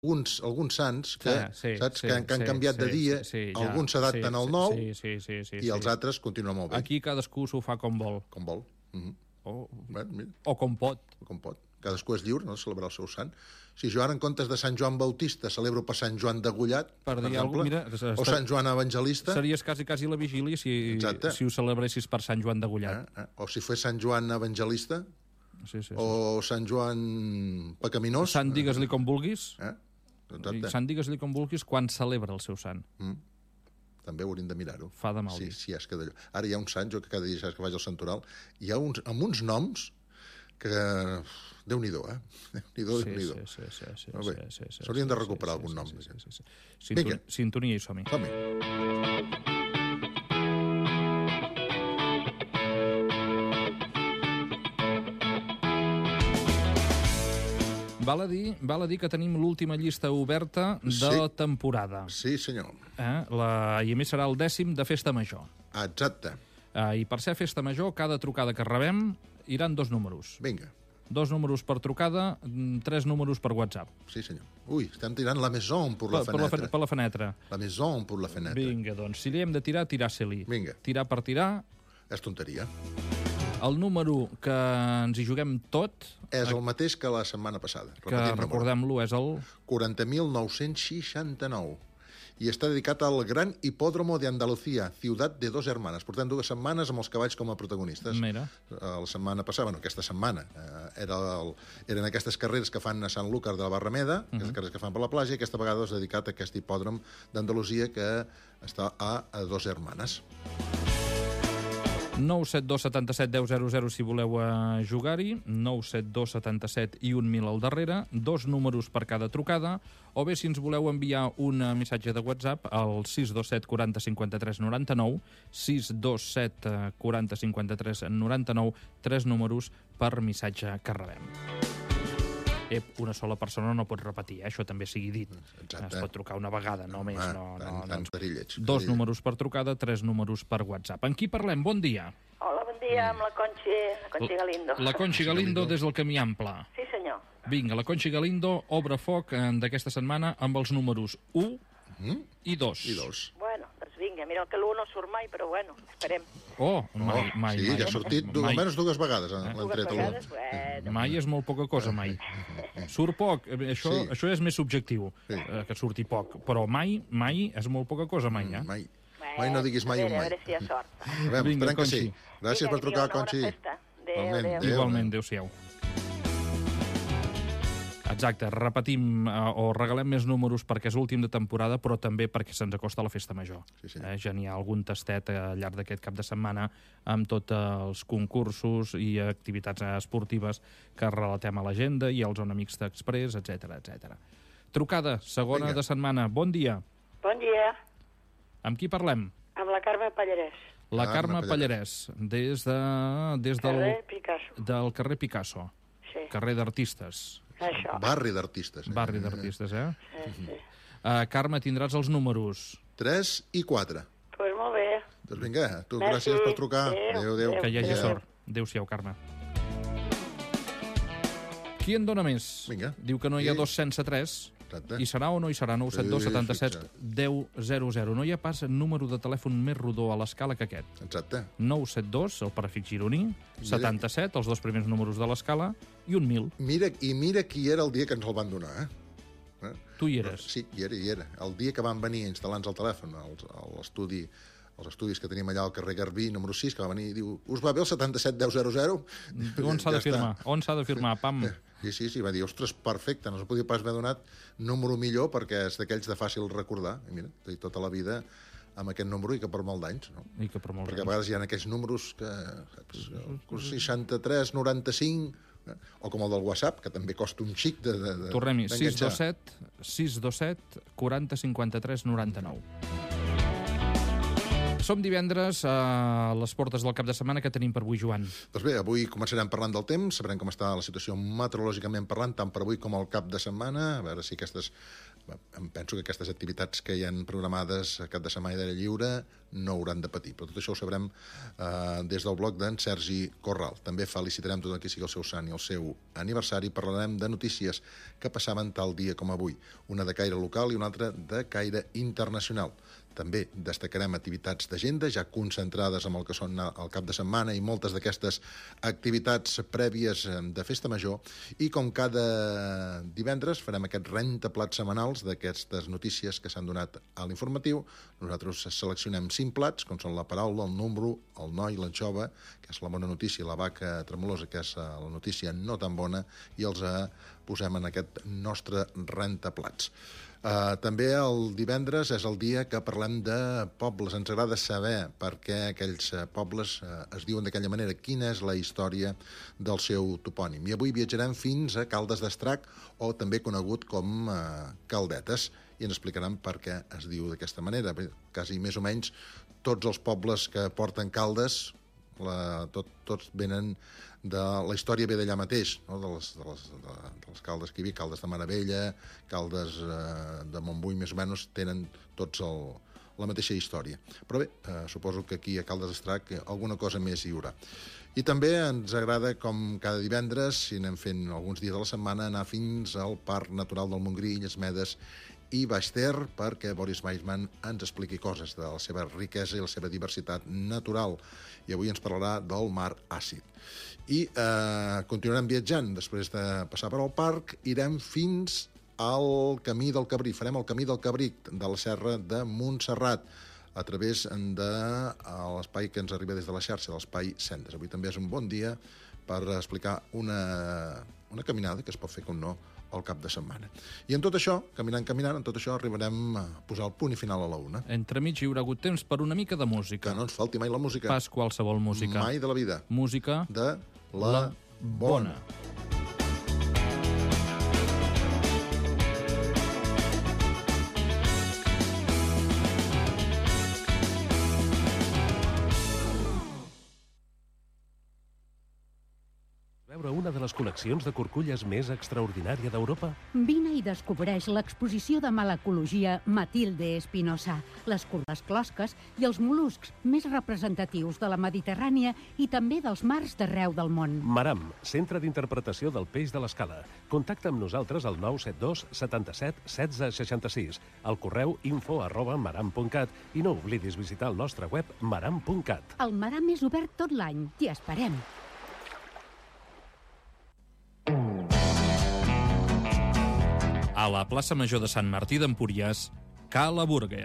alguns sants que, saps, que han canviat de dia, alguns s'adapten al nou i els altres continuen molt bé. Aquí cadascú s'ho fa com vol. Com vol. O com pot. Com pot. Cadascú és lliure, no?, de celebrar el seu sant. Si jo ara, en comptes de Sant Joan Bautista, celebro per Sant Joan Degollat, per exemple, o Sant Joan Evangelista... Series quasi la vigília si ho celebressis per Sant Joan Degollat. O si fos Sant Joan Evangelista, o Sant Joan Pecaminós... Sant digues-li com vulguis, Sant digues-li com vulguis quan celebra el seu sant. També hauríem de mirar-ho. Fa de mal dir. Sí, és que d'allò. Ara hi ha un sant, jo que cada dia saps que vaig al santoral, hi ha amb uns noms que... Déu-n'hi-do, Déu-n'hi-do. S'haurien de recuperar algun nom. Sintonia i som-hi. Val a dir que tenim l'última llista oberta de la temporada. Sí, senyor. I a més serà el 10è de Festa Major. Exacte. I per ser Festa Major, cada trucada que rebem iran 2 números. Vinga. 2 números per trucada, 3 números per WhatsApp. Sí, senyor. Ui, estem tirant la maison per la fenetra. Per la fenetra. La maison per la fenetra. Vinga, doncs, si li hem de tirar, tirar-se-li. Vinga. Tirar per tirar... És tonteria. El número que ens hi juguem tot... És el mateix que la setmana passada. Que, recordem-lo, és el... 40.969. I està dedicat al Gran Hipódromo de Andalucía, ciutat de 2 hermanes. Portem 2 setmanes amb els cavalls com a protagonistes. Mira. La setmana passada, aquesta setmana, eren aquestes carreres que fan a Sant Lúcar de la Barrameda, aquestes carreres que fan per la platja, i aquesta vegada és dedicat a aquest hipòdrom d'Andalusia que està a 2 hermanes. 972 77 10 00 si voleu jugar-hi, 972 77 i 1000 al darrere, 2 números per cada trucada, o bé si ens voleu enviar un missatge de WhatsApp al 627 40 53 99, 627 40 53 99, 3 números per missatge que rebem. Una sola persona no pot repetir, això també sigui dit. Exacte. Es pot trucar una vegada, no més. Dos números per trucada, 3 números per WhatsApp. En qui parlem? Bon dia. Hola, bon dia, amb la Conxi Galindo. La Conxi Galindo des del Camí Ample. Sí, senyor. Vinga, la Conxi Galindo obre foc d'aquesta setmana amb els números 1 i 2. Bueno, doncs vinga, mira que l'1 no surt mai, però bueno, esperem. Mai. Sí, ja ha sortit almenys 2 vegades. Mai és molt poca cosa, mai. Surt poc, això és més subjectiu, que surti poc, però mai és molt poca cosa, mai. Mai no diguis mai un mai. A veure si hi ha sort. Esperem que sí. Gràcies per trucar, Conxi. Igualment, adéu-siau. Exacte, repetim o regalem més números perquè és l'últim de temporada, però també perquè se'ns acosta la Festa Major. Ja n'hi ha algun tastet al llarg d'aquest cap de setmana amb tots els concursos i activitats esportives que relatem a l'agenda i al Zona Mixta Express, etc. Trucada, segona de setmana. Bon dia. Bon dia. Amb qui parlem? Amb la Carme Pallarès. La Carme Pallarès, des del carrer Picasso. Sí. Carrer d'Artistes. Això. Barri d'Artistes. Barri d'Artistes, Sí. Carme, tindràs els números 3 i 4. Doncs molt bé. Doncs vinga, tu gràcies per trucar. Adéu. Que hi hagi sort. Adéu-siau, Carme. Qui en dona més? Vinga. Diu que no hi ha 2 sense 3. I serà o no hi serà? 972 77 10 00. No hi ha pas número de telèfon més rodó a l'escala que aquest. Exacte. 972, el prefix gironí, 77, els 2 primers números de l'escala, i 1000. Mira qui era el dia que ens el van donar, Tu hi eres? Sí, hi era. El dia que van venir a instal·lar-nos el telèfon a l'estudi, els estudis que tenim allà al carrer Garbí, número 6, que va venir i diu, us va bé el 77 10 00? On s'ha de firmar? On s'ha de firmar, pam? Sí, va dir, ostres, perfecte, no s'ho podia pas haver donat número millor perquè és d'aquells de fàcil recordar. I mira, tota la vida amb aquest número i que per molt d'anys, no? Perquè a vegades hi ha aquells números que... 63, 95... O com el del WhatsApp, que també costa un xic de... Tornem-hi, 627 40 53 99. Som divendres a les portes del cap de setmana. Què tenim per avui, Joan? Doncs bé, avui començarem parlant del temps, sabrem com està la situació meteorològicament parlant, tant per avui com al cap de setmana, a veure si em penso que aquestes activitats que hi han programades a cap de setmana d'aire lliure no hauran de patir, però tot això ho sabrem des del blog d'en Sergi Corral. També felicitarem tot el que sigui el seu sant i el seu aniversari. Parlarem de notícies que passaven tal dia com avui, una de caire local i una altra de caire internacional. També destacarem activitats d'agenda ja concentrades amb el que són el cap de setmana i moltes d'aquestes activitats prèvies de festa major, i com cada divendres farem aquests rentaplats setmanals d'aquestes notícies que s'han donat a l'informatiu. Nosaltres seleccionem 5 plats, com són la paraula, el número, el noi, l'anxova, que és la bona notícia, la vaca tremolosa, que és la notícia no tan bona, i els posem en aquest nostre rentaplats. També el divendres és el dia que parlem de pobles. Ens agrada saber per què aquells pobles es diuen d'aquella manera, quina és la història del seu topònim. I avui viatjarem fins a Caldes d'Estrac, o també conegut com Caldetes, i ens explicaran per què es diu d'aquesta manera. Quasi més o menys tots els pobles que porten Caldes, tots venen de la història ve d'allà mateix, no? de les Caldes que hi havia, Caldes de Maravella, Caldes de Montbui, més o menys tenen tots la mateixa història. Però bé, suposo que aquí a Caldes d'Estrac alguna cosa més hi haurà. I també ens agrada, com cada divendres, si anem fent alguns dies de la setmana, anar fins al Parc Natural del Montgrí, Illes Medes i Baix Ter, perquè Boris Weissman ens expliqui coses de la seva riquesa i la seva diversitat natural. I avui ens parlarà del mar àcid. I continuarem viatjant. Després de passar per al parc, irem fins al Camí del Cabrí. Farem el Camí del Cabrí de la Serra de Montserrat, a través de l'espai que ens arriba des de la xarxa, l'espai Sendes. Avui també és un bon dia per explicar una caminada que es pot fer, com no, al cap de setmana. I en tot això, caminant, en tot això arribarem a posar el punt i final a la una. Entremig hi haurà hagut temps per una mica de música. Que no ens falti mai la música. Pas qualsevol música. Mai de la vida. Música de la bona. Veure una de les col·leccions de curculles més extraordinària d'Europa? Vine i descobreix l'exposició de malacologia Matilde Espinosa, les curves closques i els mol·luscs més representatius de la Mediterrània i també dels mars d'arreu del món. Maram, centre d'interpretació del peix de l'escala. Contacta amb nosaltres al 972 77 16 66, al correu info@maram.cat, i no oblidis visitar el nostre web maram.cat. El Maram és obert tot l'any. T'hi esperem. A la plaça Major de Sant Martí d'Empúries, Cala Burger.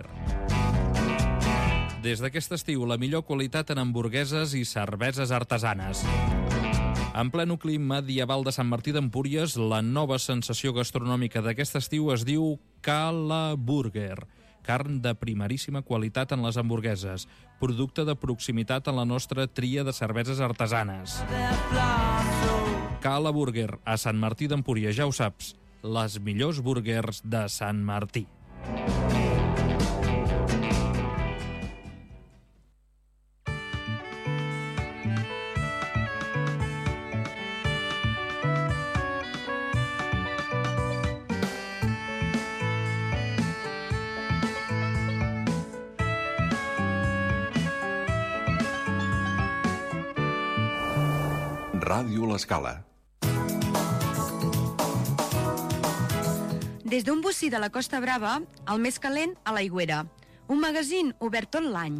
Des d'aquest estiu, la millor qualitat en hamburgueses i cerveses artesanes. En ple nucli medieval de Sant Martí d'Empúries, la nova sensació gastronòmica d'aquest estiu es diu Cala Burger. Carn de primeríssima qualitat en les hamburgueses, producte de proximitat en la nostra tria de cerveses artesanes. Cala Burger, a Sant Martí d'Empúries, ja ho saps, les millors burgers de Sant Martí. Ràdio L'Escala. Des d'un bocí de la Costa Brava, el més calent a l'Aigüera. Un magazín obert tot l'any.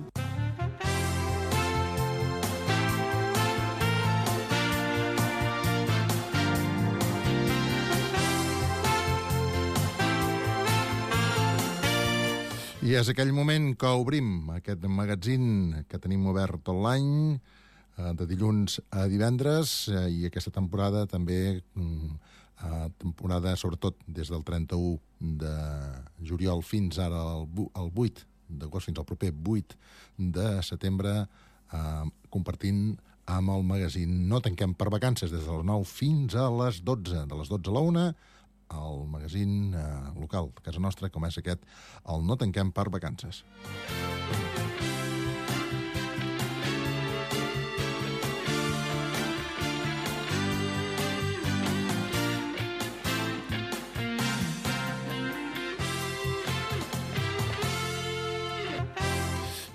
I és aquell moment que obrim aquest magazín que tenim obert tot l'any, de dilluns a divendres, i aquesta temporada també, temporada sobretot des del 31 de juliol fins ara el 8 d'agost, fins al proper 8 de setembre, compartint amb el magazín No tanquem per vacances, des de les 9 fins a les 12, de les 12 a la 1, el magazín local de casa nostra, com és aquest, el No tanquem per vacances.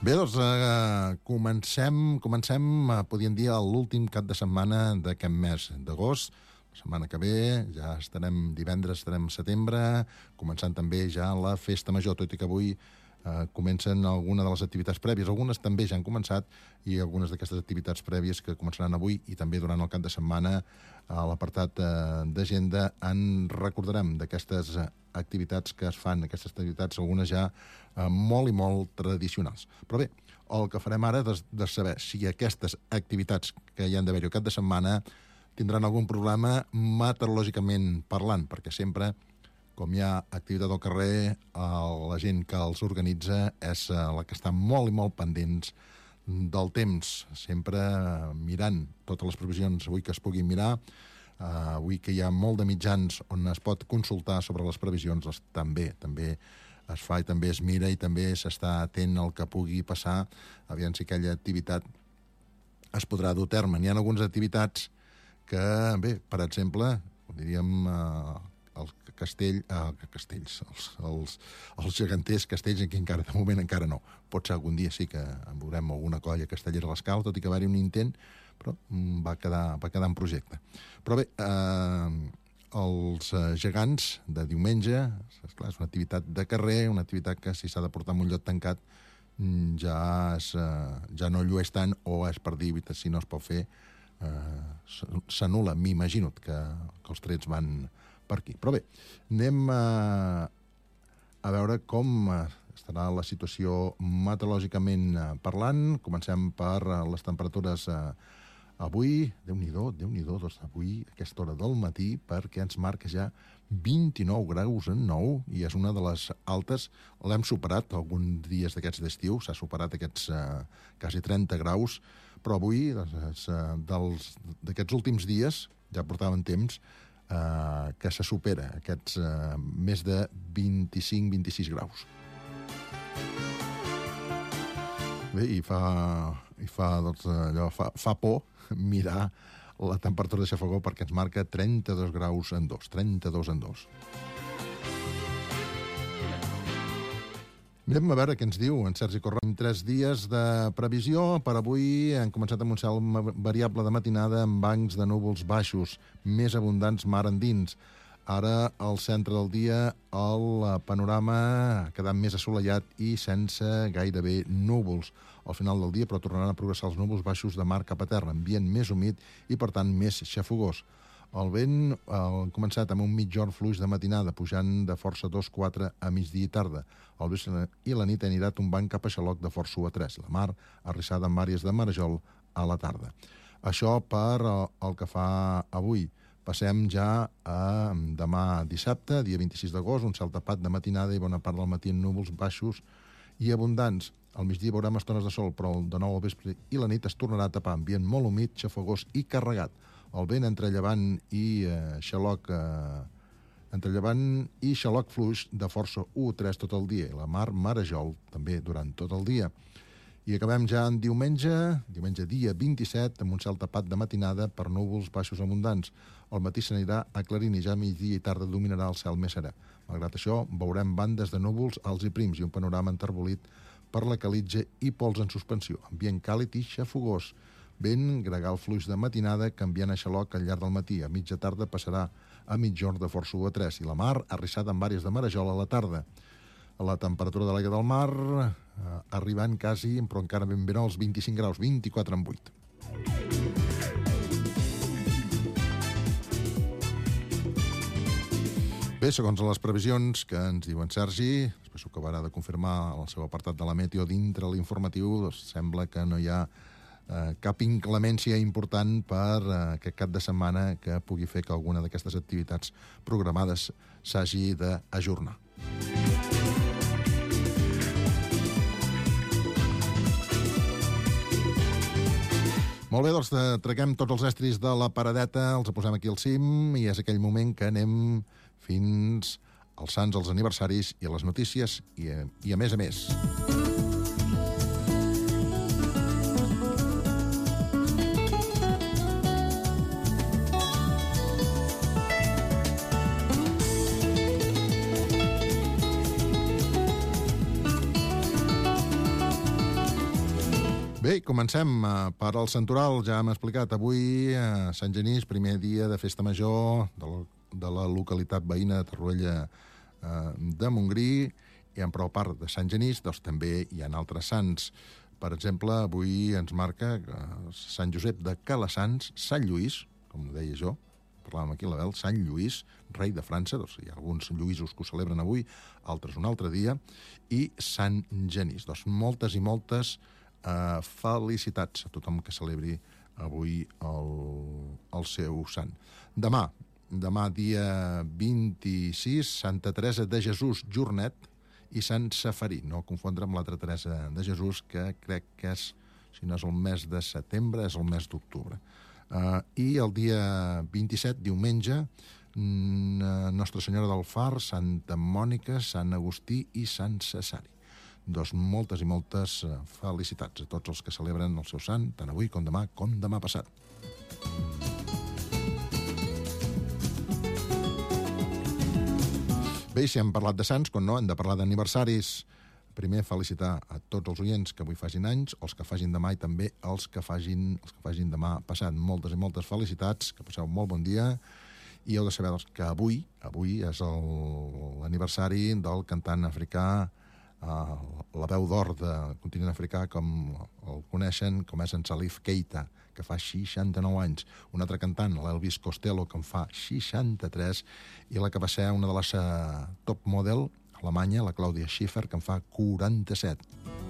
Bé, doncs comencem, podríem dir, l'últim cap de setmana d'aquest mes d'agost. La setmana que ve ja divendres estarem setembre, començant també ja la festa major, tot i que avui comencen algunes de les activitats prèvies. Algunes també ja han començat i algunes d'aquestes activitats prèvies que començaran avui i també durant el cap de setmana a l'apartat d'agenda en recordarem d'aquestes activitats que es fan, aquestes activitats, algunes ja molt i molt tradicionals. Però bé, el que farem ara és de saber si aquestes activitats que hi han d'haver-hi el cap de setmana tindran algun problema meteorològicament parlant, perquè sempre, com hi ha activitat al carrer, la gent que els organitza és la que està molt i molt pendents del temps, sempre mirant totes les previsions avui que es puguin mirar, avui que hi ha molt de mitjans on es pot consultar sobre les previsions, també es fa i també es mira i també s'està atent al que pugui passar, aviam si aquella activitat es podrà dur a terme. N'hi ha algunes activitats que, bé, per exemple, diríem els geganters castells, que encara, de moment encara no. Pot ser algun dia sí que en veurem alguna colla castellera a l'escala, tot i que va haver un intent, però va quedar en projecte. Però bé, els gegants de diumenge, esclar, és una activitat de carrer, una activitat que si s'ha de portar en un lloc tancat ja no llueix tant o és per dir, si no es pot fer, s'anul·la. M'imagino que els trets van per aquí. Però bé, anem a veure com estarà la situació meteorològicament parlant. Comencem per les temperatures avui. Déu-n'hi-do, doncs avui, a aquesta hora del matí, perquè ens marca ja 29 graus en 9, i és una de les altes. L'hem superat alguns dies d'aquests d'estiu, s'ha superat aquests quasi 30 graus, però avui, d'aquests últims dies, ja portaven temps, que se supera aquests més de 25-26 graus. Bé, i fa por mirar la temperatura de xafogó perquè ens marca 32 graus en 2. 32 en 2. Anem a veure què ens diu en Sergi Corrent. 3 dies de previsió. Per avui han començat amb un cel variable de matinada amb bancs de núvols baixos, més abundants mar endins. Ara, al centre del dia, el panorama ha quedat més assolellat i sense gairebé núvols. Al final del dia, però, tornaran a progressar els núvols baixos de mar cap a terra, ambient més humit i, per tant, més xafogós. El vent ha començat amb un mitjorn fluix de matinada, pujant de força 2-4 a migdia i tarda. Al vespre i la nit anirà tombant cap a xaloc de força 1 a 3. La mar arrissada amb àrees de marejol a la tarda. Això per el que fa avui. Passem ja a demà dissabte, dia 26 d'agost, un cel tapat de matinada i bona part del matí en núvols baixos i abundants. Al migdia veurem estones de sol, però de nou al vespre i la nit es tornarà a tapar, ambient molt humit, xafogós i carregat. El vent entre llevant i xaloc fluix de força 1-3 tot el dia, i la mar marejol també durant tot el dia. I acabem ja en diumenge dia 27, amb un cel tapat de matinada per núvols baixos abundants. Al matí s'anirà aclarint i ja a migdia i tarda dominarà el cel més serè. Malgrat això, veurem bandes de núvols alts i prims i un panorama enterbolit per la calitja i pols en suspensió. Ambient càlid i xafogós. Vent gregal fluix de matinada canviant a xaloc al llarg del matí. A mitja tarda passarà a mitjorn de força 1 a 3 i la mar arrissada amb àrees de marejol a la tarda. La temperatura de l'aigua del mar arribant quasi, però encara ben bé als 25 graus, 24 en 8. Bé, segons les previsions que ens diu en Sergi, després ho acabarà de confirmar el seu apartat de la meteo dintre l'informatiu, doncs sembla que no hi ha cap inclemència important per aquest cap de setmana que pugui fer que alguna d'aquestes activitats programades s'hagi d'ajornar. Molt bé, doncs traguem tots els estris de la paradeta, els posem aquí al cim i és aquell moment que anem fins als sants, als aniversaris i a les notícies i a més a més. Bé, comencem per al Santoral. Ja hem explicat avui Sant Genís, primer dia de festa major de la localitat veïna de Torroella de Montgrí, i en prou part de Sant Genís, doncs també hi ha altres sants. Per exemple, avui ens marca Sant Josep de Calassans, Sant Lluís, com ho deia jo, parlàvem aquí a l'Abel, Sant Lluís, rei de França, doncs hi ha alguns Lluïsos que ho celebren avui, altres un altre dia, i Sant Genís. Doncs moltes i moltes felicitats a tothom que celebri avui el seu sant. Demà dia 26, Santa Teresa de Jesús Jornet i Sant Safarí, no confondre amb l'altra Teresa de Jesús, que crec que és, si no és el mes de setembre, és el mes d'octubre. I el dia 27, diumenge, Nostra Senyora del Far, Santa Mònica, Sant Agustí i Sant Cesari. Doncs moltes i moltes felicitats a tots els que celebren el seu sant, tant avui com demà passat. Bé, si hem parlat de sants, com no, hem de parlar d'aniversaris. Primer, felicitar a tots els oients que avui facin anys, els que facin demà i també els que facin demà passat. Moltes i moltes felicitats, que passeu un molt bon dia. I heu de saber que avui és l'aniversari del cantant africà, la veu d'or del continent africà, com el coneixen, com és en Salif Keita, que fa 69 anys. Un altre cantant, l'Elvis Costello, que en fa 63, i la que va ser una de les top model alemanya, la Claudia Schiffer, que en fa 47.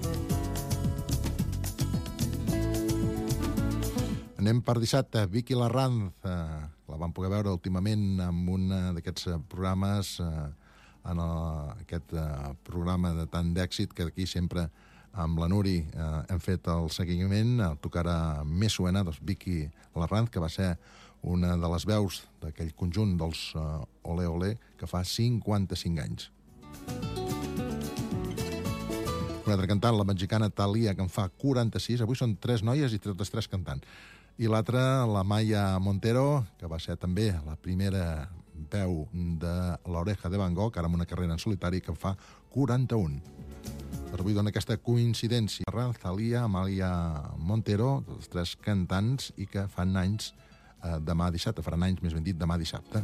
Anem per dissabte. Vicky Larranz, la vam poder veure últimament en un d'aquests programes, en aquest programa de tant d'èxit que aquí sempre amb la Nuri hem fet el seguiment. Tocarà Més Suena, doncs Vicky Larranz, que va ser una de les veus d'aquell conjunt dels Olé Olé, que fa 55 anys. Una altra cantant, la mexicana Thalia, que en fa 46. Avui són 3 noies i totes 3 cantant. I l'altra, la Maya Montero, que va ser també la primera veu de l'Oreja de Van Gogh, ara amb una carrera en solitari, que en fa 41. Però avui dona aquesta coincidència. Thalia, Amalia Montero, els 3 cantants, i que fan anys demà dissabte, faran anys, més ben dit, demà dissabte.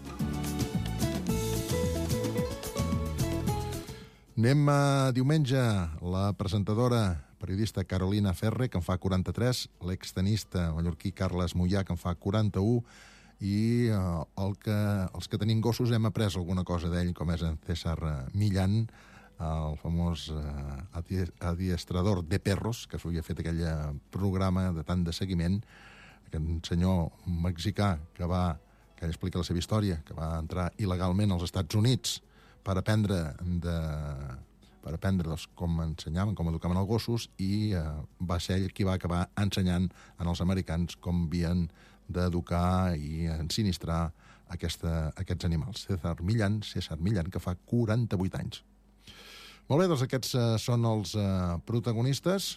Anem a diumenge. La presentadora, periodista Carolina Ferre, que en fa 43, l'extenista mallorquí Carles Mollà, que en fa 41, i els que tenim gossos hem après alguna cosa d'ell, com és en César Millán, el famós adiestrador de perros, que havia fet aquell programa de tant de seguiment, aquest senyor mexicà que ell explica la seva història, que va entrar il·legalment als Estats Units per aprendre com ensenyaven, com educaven els gossos, i va ser ell qui va acabar ensenyant als americans com havien d'educar i ensinistrar aquests animals. César Millán, que fa 48 anys. Molt bé, doncs aquests són els protagonistes.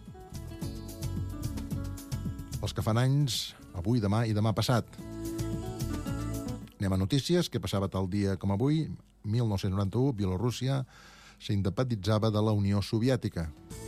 Els que fan anys avui, demà i demà passat. Anem a notícies. Què passava tal dia com avui? 1991, Bielorússia s'independitzava de la Unió Soviètica.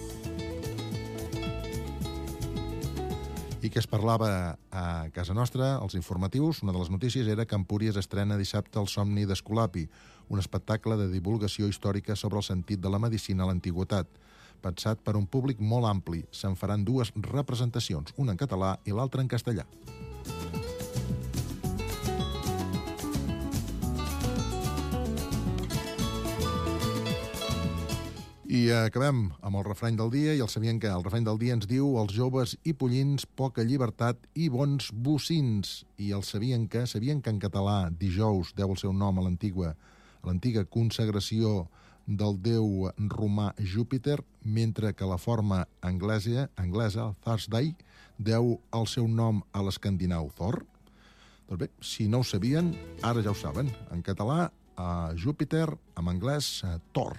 I que es parlava a casa nostra, als informatius, una de les notícies era que Empúries estrena dissabte El somni d'Esculapi, un espectacle de divulgació històrica sobre el sentit de la medicina a l'antiguitat. Pensat per un públic molt ampli, se'n faran 2 representacions, una en català i l'altra en castellà. I acabem amb el refrany del dia, i el sabien que el refrany del dia ens diu: els joves i pollins, poca llibertat i bons bocins. I el sabien que en català dijous deu el seu nom a l'antiga consagració del déu romà Júpiter, mentre que la forma anglesa, Thursday, deu el seu nom a l'escandinau Thor. Doncs bé, si no ho sabien, ara ja ho saben. En català, Júpiter, en anglès, Thor.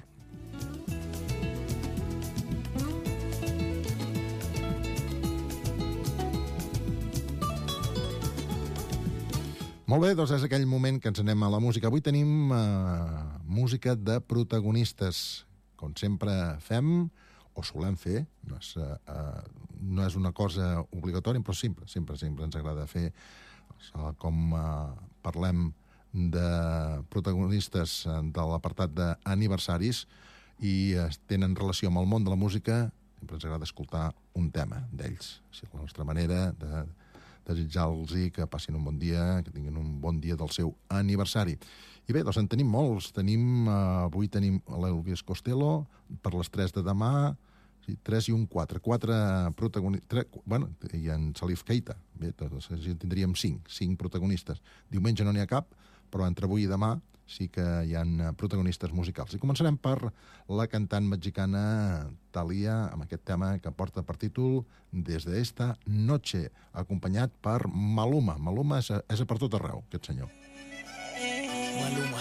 Molt bé, doncs és aquell moment que ens anem a la música. Avui tenim música de protagonistes. Com sempre fem, o solem fer, no és una cosa obligatòria, però sempre ens agrada fer, com parlem de protagonistes de l'apartat d'aniversaris i tenen relació amb el món de la música, sempre ens agrada escoltar un tema d'ells. És la nostra manera de desitjar-los que passin un bon dia, que tinguin un bon dia del seu aniversari. I bé, doncs en tenim molts. Avui tenim l'Elvis Costello, per les 3 de demà, 3 i un 4. 4 protagonistes. Bueno, i en Salif Keita. Bé, doncs en tindríem 5 protagonistes. Diumenge no n'hi ha cap, però entre avui i demà sí que hi ha protagonistes musicals. I començarem per la cantant mexicana Thalía, amb aquest tema que porta per títol Desde esta noche, acompanyat per Maluma. Maluma és a per tot arreu, aquest senyor. Maluma.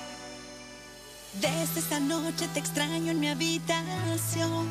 Desde esta noche te extraño en mi habitación.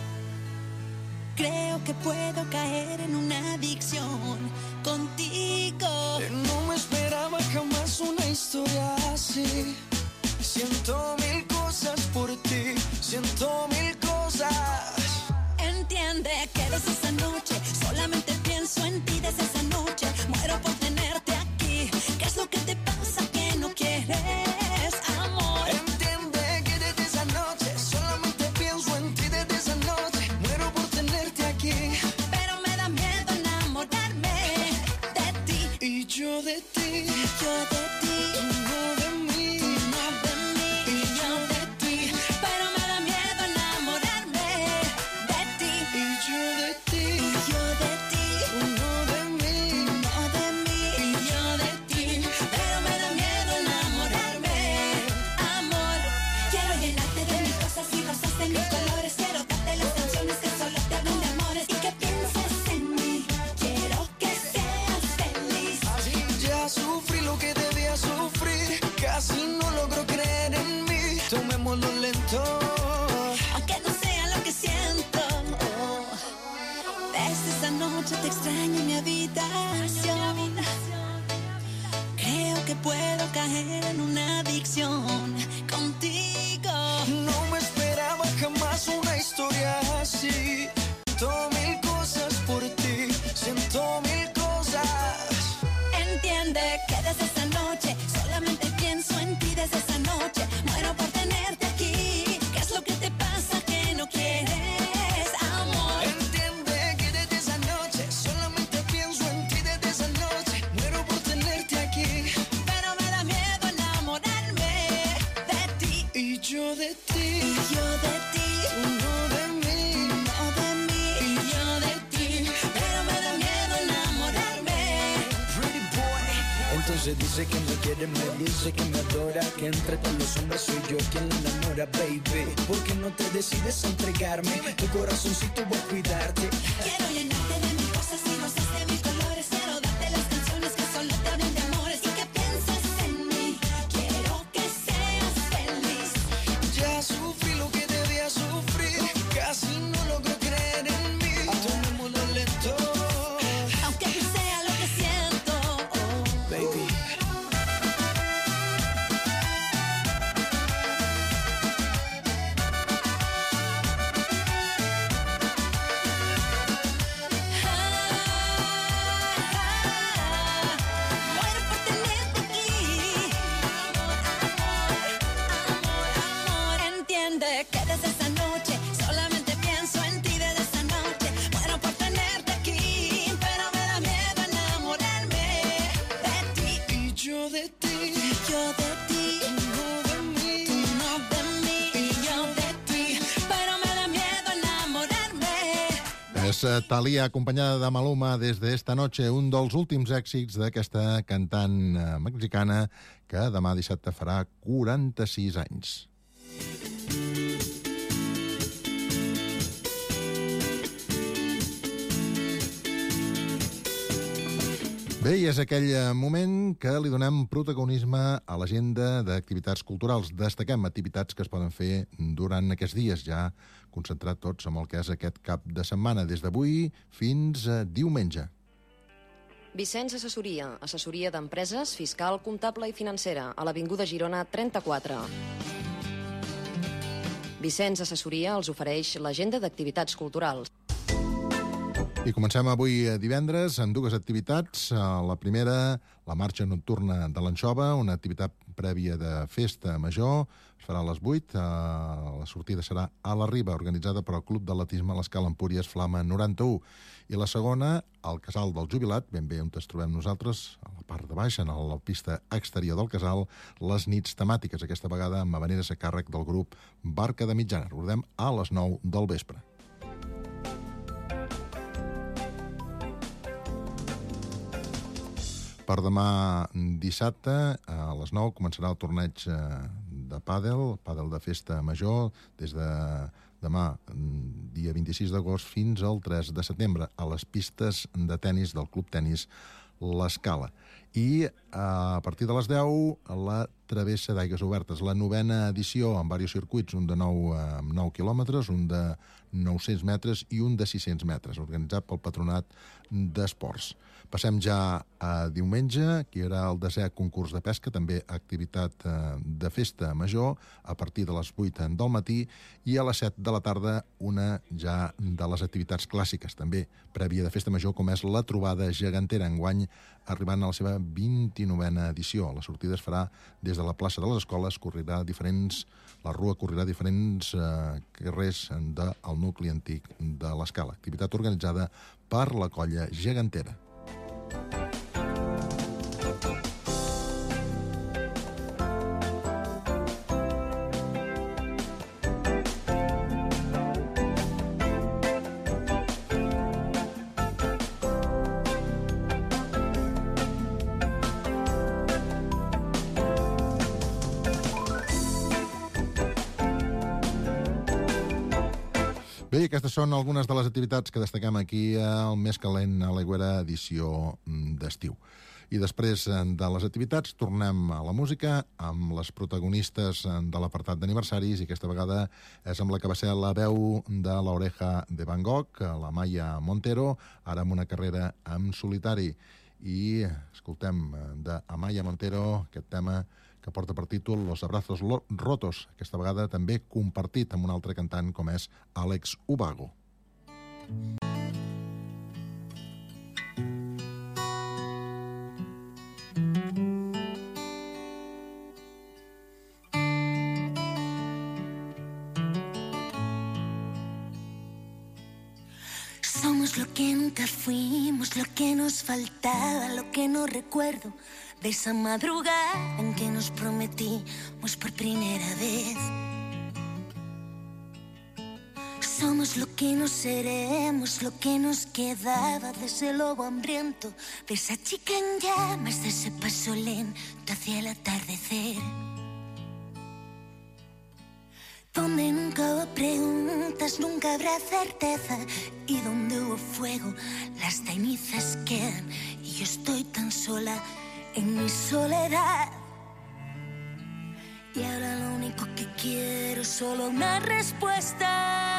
Creo que puedo caer en una adicción contigo. No me esperaba jamás una historia así. Siento mil cosas por ti, siento mil cosas. Entiende que desde esa noche solamente pienso en ti. Desde esa noche muero por tenerte aquí. ¿Qué es lo que te pasa que no quieres amor? Entiende que desde esa noche solamente pienso en ti. Desde esa noche muero por tenerte aquí. Pero me da miedo enamorarme de ti. Y yo de ti, Yo de ti, tú no de mí. tú no de mí. Y yo de ti, pero me da miedo enamorarme de ti. Y yo de ti, Yo de ti, tú no de mí. no de mí. Y yo de ti, pero me da miedo enamorarme. Amor, quiero llenarte de mis cosas y rosas de mis colores. Quiero darte las canciones que solo te hablan de amores. Y que pienses en mí, quiero que seas feliz. Ya sufrí lo que debía sufrir, casi no logro creer en mí. Tomémoslo lento. Aunque no sea lo que siento. Desde esa noche te extraño en mi habitación. Creo que puedo caer en una adicción contigo. No me esperaba jamás una historia así. Siento mil cosas por ti, siento mil cosas. Entiende que desde esa noche solamente pienso en ti. Desde esa noche muero por tenerte aquí. ¿Qué es lo que te pasa que no quieres amor? Entiende que desde esa noche solamente pienso en ti. Desde esa noche muero por tenerte aquí. Pero me da miedo enamorarme de ti. Y yo de ti, Yo de ti, tú no de mí. no de mí. Y yo de ti, pero me da miedo enamorarme. Pretty boy. Entonces dice que me quiere, me dice que me adora, que entre todos los hombres soy yo quien la enamora, baby. ¿Por qué no te decides a entregarme? Tu corazoncito voy a cuidarte. Quiero llenarte de mis cosas y rosas de mis colores. Quiero darte las canciones que solo te hablan de amores. Y que pienses en mí, quiero que seas feliz. Ya sufrí lo que debía sufrir, casi no logro creer en mí. Tomémoslo lento. Aunque no sea lo que siento. Baby. Muero por tenerte aquí. Amor. Entiende que desde esa noche solamente pienso en ti. Desde esa noche muero por tenerte aquí. Pero me da miedo enamorarme de ti. Y yo de ti, Yo de ti, tú no de mí. tú no de mí. Y yo de ti, pero me da miedo enamorarme. És Thalía, acompanyada de Maluma, des d'esta noche, un dels últims èxits d'aquesta cantant mexicana que demà dissabte farà 46 anys. Bé, i és aquell moment que li donem protagonisme a l'agenda d'activitats culturals. Destaquem activitats que es poden fer durant aquests dies, ja concentrat tots amb el que és aquest cap de setmana, des d'avui fins a diumenge. Vicenç Assessoria, assessoria d'empreses, fiscal, comptable i financera, a l'Avinguda Girona 34. Vicenç Assessoria els ofereix l'agenda d'activitats culturals. I comencem avui divendres amb dues activitats. La primera, la marxa nocturna de l'Anxova, una activitat prèvia de festa major. Es farà a les 8. La sortida serà a la Riba, organitzada per el Club d'Atletisme a l'Escala Empúries Flama 91. I la segona, al Casal del Jubilat, ben bé on ens trobem nosaltres, a la part de baix, en la pista exterior del casal, les nits temàtiques, aquesta vegada amb havaneres a càrrec del grup Barca de Mitjana. Recordem, a les 9 del vespre. Per demà dissabte, a les 9, començarà el torneig de pàdel de festa major, des de demà, dia 26 d'agost, fins al 3 de setembre, a les pistes de tennis del Club Tenis l'Escala. I a partir de les 10, la Travessa d'Aigues Obertes, la 9a edició, amb diversos circuits, un de 9 quilòmetres, un de 900 metres i un de 600 metres, organitzat pel Patronat d'Esports. Passem ja a diumenge, que era el 10è concurs de pesca, també activitat de festa major, a partir de les 8 del matí, i a les 7 de la tarda, una ja de les activitats clàssiques, també prèvia de festa major, com és la trobada gegantera, enguany arribant a la seva 29a edició. La sortida es farà des de la plaça de les Escoles, la rua correrà diferents carrers del nucli antic de l'Escala. Activitat organitzada per la colla gegantera. Bé, aquestes són algunes de les activitats que destaquem aquí al Més Calent a l'Aigüera edició d'estiu. I després de les activitats tornem a la música amb les protagonistes de l'apartat d'aniversaris, i aquesta vegada és amb la que va ser la veu de l'Oreja de Van Gogh, la Maya Montero, ara amb una carrera en solitari. I escoltem d'Amaya Montero aquest tema que porta per títol Los Abrazos Rotos, aquesta vegada també compartit amb un altre cantant com és Àlex Ubago. Somos lo que nunca fuimos, lo que nos faltaba, lo que no recuerdo de esa madrugada en que nos prometimos por primera vez. Somos lo que no seremos, lo que nos quedaba de ese lobo hambriento, de esa chica en llamas, de ese paso lento hacia el atardecer. Donde nunca hubo preguntas, nunca habrá certeza, y donde hubo fuego, las cenizas quedan, y yo estoy tan sola en mi soledad. Y ahora lo único que quiero es solo una respuesta.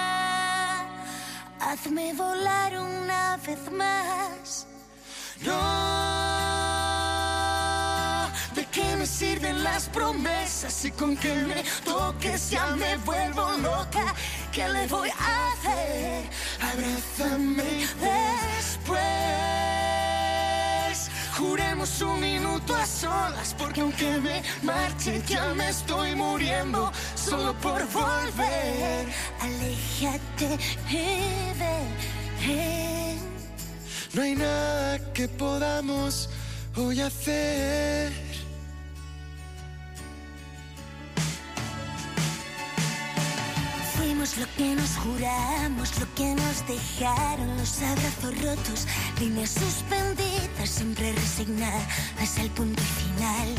Hazme volar una vez más. No, ¿de qué me sirven las promesas? Y con que me toques ya me vuelvo loca. ¿Qué le voy a hacer? Abrázame después. Juremos un minuto a solas, porque aunque me marche ya me estoy muriendo solo por volver. Aléjate y ve. No hay nada que podamos hoy hacer. Fuimos lo que nos juramos, lo que nos dejaron los abrazos rotos, líneas suspendidas, siempre resignadas al punto final.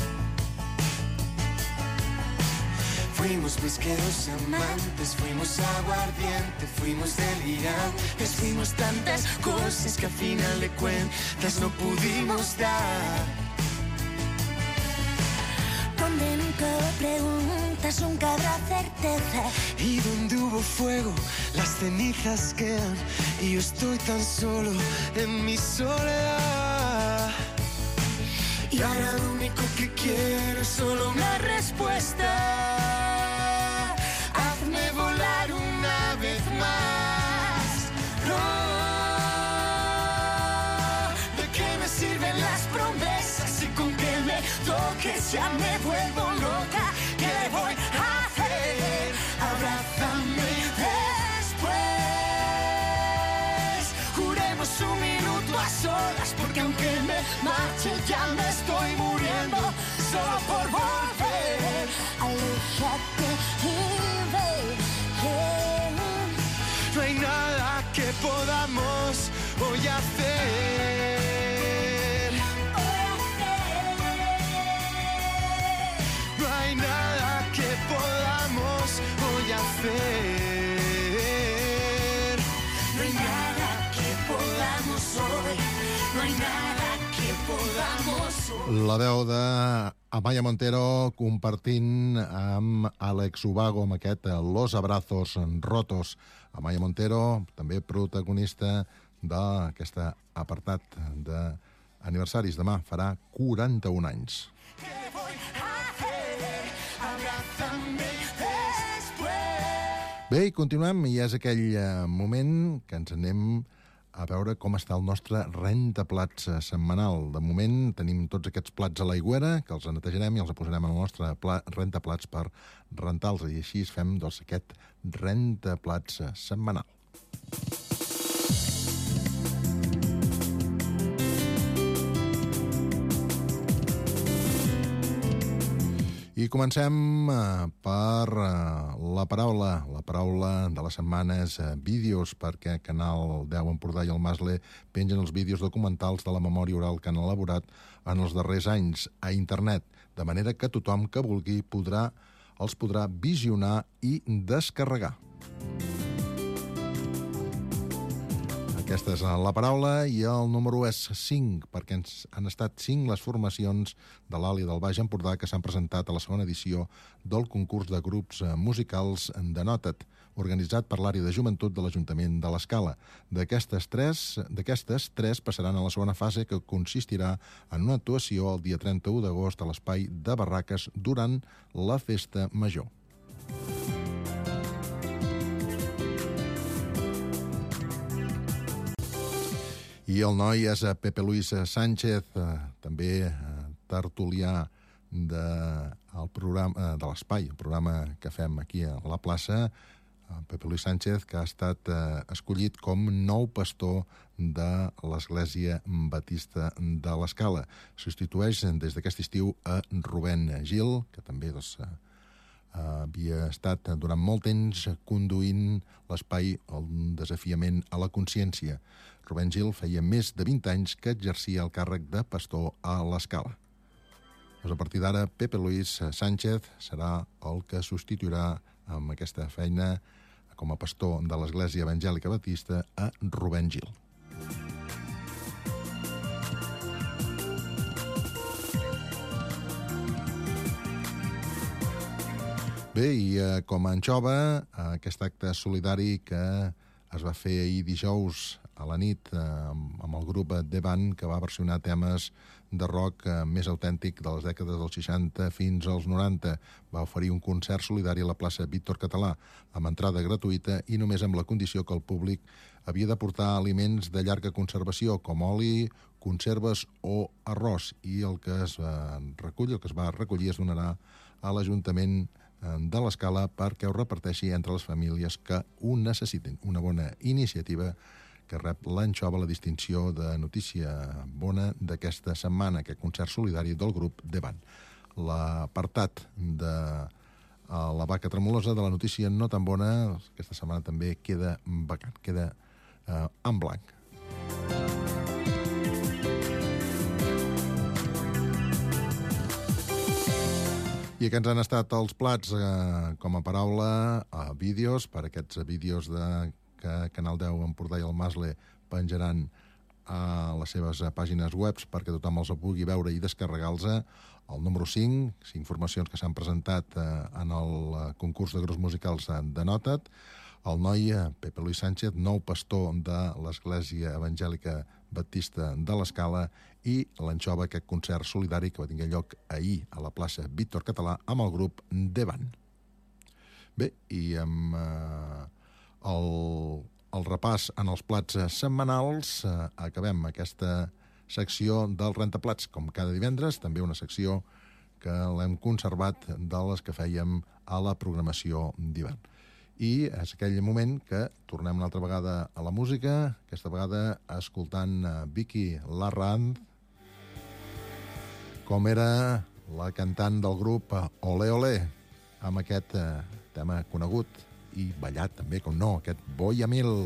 Fuimos pesqueros amantes, fuimos aguardiente, fuimos delirantes, fuimos tantas cosas que a final de cuentas no pudimos dar. Donde nunca hubo preguntas, nunca habrá certeza. Y donde hubo fuego, las cenizas quedan, y yo estoy tan solo en mi soledad. Y ahora lo único que quiero es solo una respuesta. Hazme volar aunque me marche ya me estoy muriendo solo por volver. Aléjate y ve. No hay nada que podamos hoy hacer. No hay nada que podamos hoy hacer. No hay nada que podamos hoy. No hay nada que podamos hoy. La veu d'Amaya Montero compartint amb Àlex Ubago amb aquest Los Abrazos Rotos. Amaya Montero, també protagonista d'aquest apartat d'aniversaris. Demà farà 41 anys. Bé, i continuem, i és aquell moment que ens anem a veure com està el nostre rentaplats setmanal. De moment tenim tots aquests plats a l'aigüera, que els netejarem i els posarem en el nostre rentaplats per rentar-los, i així fem aquest rentaplats setmanal. I comencem per la paraula de la setmana és vídeos, perquè Canal 10 Empordà i el Masle pengen els vídeos documentals de la memòria oral que han elaborat en els darrers anys a internet, de manera que tothom que vulgui els podrà visionar i descarregar. Aquesta és la paraula, i el número és 5, perquè han estat 5 les formacions de l'Alt i del Baix Empordà que s'han presentat a la segona edició del concurs de grups musicals de Nota't, organitzat per l'àrea de joventut de l'Ajuntament de l'Escala. D'aquestes 3 passaran a la segona fase, que consistirà en una actuació el dia 31 d'agost a l'Espai de Barraques durant la Festa Major. I el noi és Pepe Luis Sánchez, també tertulià del programa de l'Espai, el programa que fem aquí a la plaça. Pepe Luis Sánchez, que ha estat escollit com nou pastor de l'Església Batista de l'Escala. Substitueix des d'aquest estiu a Rubén Gil, que també havia estat durant molt temps conduint l'espai Un desafiament a la consciència. Rubén Gil feia més de 20 anys que exercia el càrrec de pastor a l'Escala. A partir d'ara, Pepe Luis Sánchez serà el que substituirà amb aquesta feina com a pastor de l'Església Evangèlica Batista a Rubén Gil. Bé, i com a anxova, aquest acte solidari que es va fer ahir dijous a la nit amb el grup The Band, que va versionar temes de rock més autèntic de les dècades dels 60 fins als 90. Va oferir un concert solidari a la plaça Víctor Català, amb entrada gratuïta i només amb la condició que el públic havia de portar aliments de llarga conservació, com oli, conserves o arròs, i el que es va recollir es donarà a l'Ajuntament de l'Escala perquè ho reparteixi entre les famílies que ho necessitin. Una bona iniciativa que rep l'anxova la distinció de notícia bona d'aquesta setmana, aquest concert solidari del grup The Band. L'apartat de la vaca tremolosa de la notícia no tan bona aquesta setmana també queda vacant, queda en blanc. I aquests han estat els plats com a paraula a vídeos, per aquests vídeos que Canal 10 Empordà i el Masle penjaran a les seves pàgines web perquè tothom els pugui veure i descarregar-los. El número 5, 5 formacions que s'han presentat en el concurs de grups musicals de Nota't. El noi, Pepe Luis Sánchez, nou pastor de l'Església Evangèlica Batista de l'Escala, i l'anxova, aquest concert solidari que va tenir lloc ahir a la plaça Víctor Català amb el grup The Band. Bé, i amb el repàs en els plats setmanals acabem aquesta secció del Rentaplats, com cada divendres, també una secció que l'hem conservat de les que fèiem a la programació d'hivern. I és aquell moment que tornem una altra vegada a la música, aquesta vegada escoltant Vicky Larraz, com era la cantant del grup Olé Olé, amb aquest tema conegut i ballat també, com no, aquest Voy a Mil.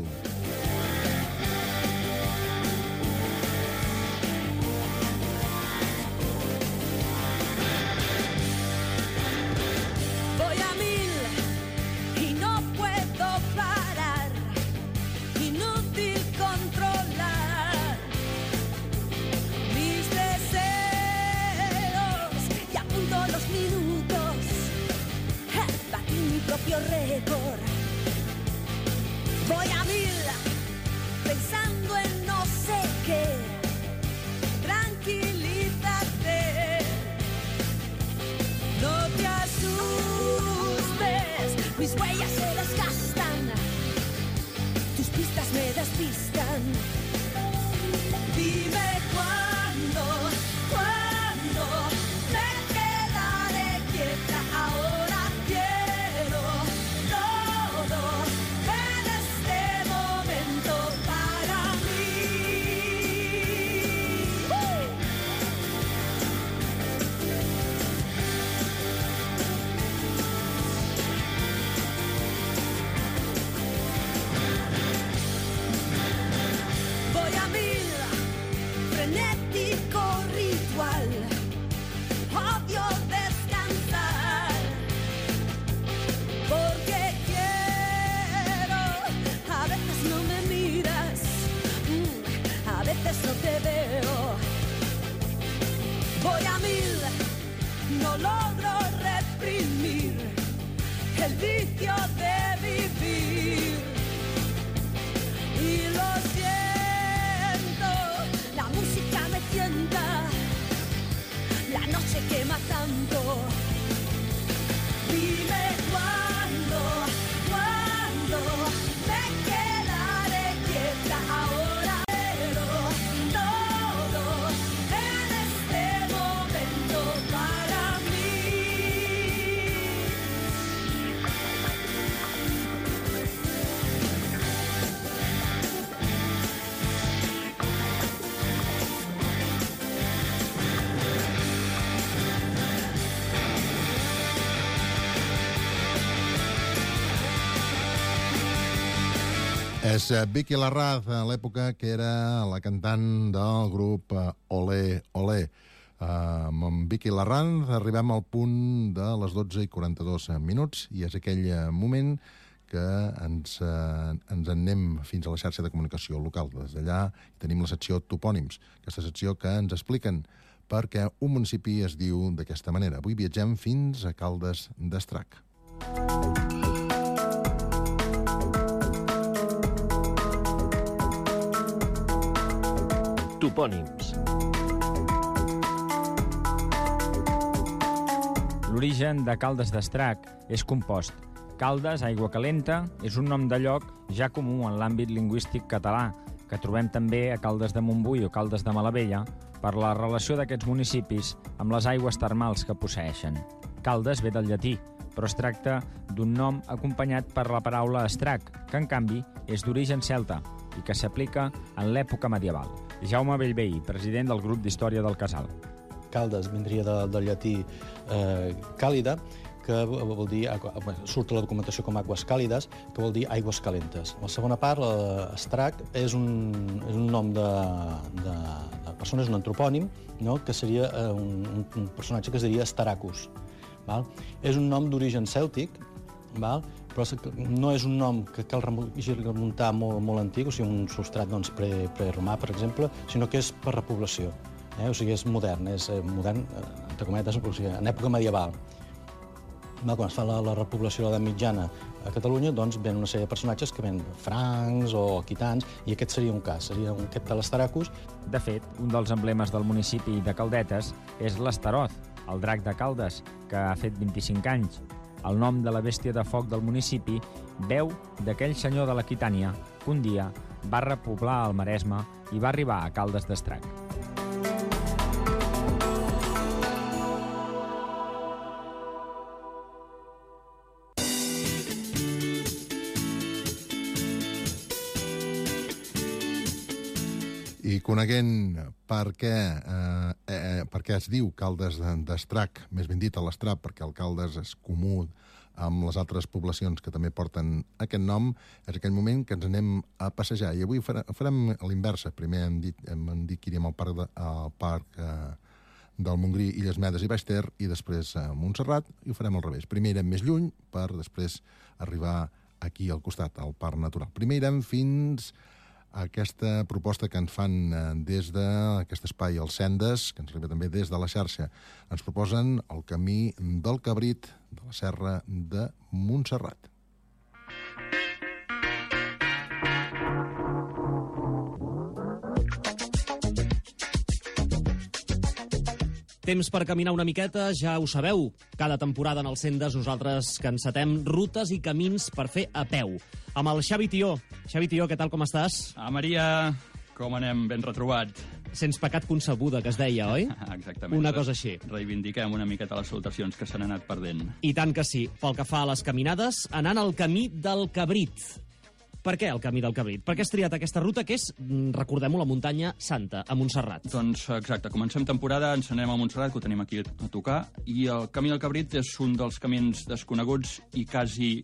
Voy a mil y no puedo parar, inútil controlar mis deseos y apunto los minutos, batí mi propio récord. Voy a mil pensando en no sé qué, tranquilízate, no te asustes, mis huellas se desgastan, tus pistas me despistan. Dime cuándo me quedaré quieta. Ahora quiero todo en este momento para mí. Voy a mil, frenético ritual, odio descansar, porque quiero, a veces no me miras, a veces no te veo. Voy a mil, no logro reprimir el vicio de vivir. Y lo siento, la música me tienta, la noche quema tanto. Dime cuándo me quedaré quieta. Ahora quiero todo en este momento para mí. És Vicky Larraz, a l'època que era la cantant del grup Olé Olé. Amb Vicky Larraz arribem al punt de les 12:42 i és aquell moment que ens en anem fins a la xarxa de comunicació local. Des d'allà tenim la secció Topònims, aquesta secció que ens expliquen per què un municipi es diu d'aquesta manera. Avui viatgem fins a Caldes d'Estrac. Topònims. L'origen de Caldes d'Estrac és compost. Caldes, aigua calenta, és un nom de lloc ja comú en l'àmbit lingüístic català, que trobem també a Caldes de Montbui o Caldes de Malavella, per la relació d'aquests municipis amb les aigües termals que posseeixen. Caldes ve del llatí, però es tracta d'un nom acompanyat per la paraula estrac, que en canvi és d'origen celta i que s'aplica en l'època medieval. Jaume Bellvei, president del grup d'Història del Casal. Caldes vindria del llatí càlida, que vol dir, surt a la documentació com aigües càlides, que vol dir aigües calentes. La segona part, estrac, és un nom de persona, és un antropònim, no? Que seria un personatge que es diria Staracus. Val? És un nom d'origen cèltic, val? Però no és un nom que cal remuntar molt antic, o sigui, un substrat preromà, per exemple, sinó que és per repoblació. O sigui, és modern, entre cometes, o sigui, en època medieval. Quan es fa la repoblació de l'edat mitjana a Catalunya, doncs ven una sèrie de personatges que ven francs o aquitans, i aquest seria un cas, seria aquest de l'Estaracus. De fet, un dels emblemes del municipi de Caldetes és l'Estaroz, el drac de Caldes, que ha fet 25 anys. El nom de la bèstia de foc del municipi veu d'aquell senyor de l'Aquitània que un dia va repoblar el Maresme i va arribar a Caldes d'Estrac. I coneguent per què es diu Caldes d'Estrac, més ben dit a l'Estrap, perquè el Caldes és comú amb les altres poblacions que també porten aquest nom, és aquell moment que ens anem a passejar. I avui farem a l'inversa. Primer hem dit que iríem al parc del Montgrí, Illes Medes i Baix Ter, i després a Montserrat, i ho farem al revés. Primer irem més lluny per després arribar aquí al costat, al Parc Natural. Primer irem fins a aquesta proposta que ens fan des d'aquest espai, els Sendes, que ens arriba també des de la xarxa. Ens proposen el camí del Cabrit de la Serra de Montserrat. Temps per caminar una miqueta, ja ho sabeu. Cada temporada en els Sendes nosaltres que encetem rutes i camins per fer a peu. Amb el Xavi Tió. Xavi Tió, què tal, com estàs? Maria, com anem? Ben retrobat. Sense pecat concebuda, que es deia, oi? Exactament. Una cosa així. Reivindiquem una miqueta les salutacions que s'han anat perdent. I tant que sí. Pel que fa a les caminades, anant al camí del Cabrit. Per què el camí del Cabrit? Per què has triat aquesta ruta que és, recordem-ho, la muntanya santa, a Montserrat? Doncs exacte, comencem temporada, ens anem a Montserrat, que ho tenim aquí a tocar, i el camí del Cabrit és un dels camins desconeguts i quasi,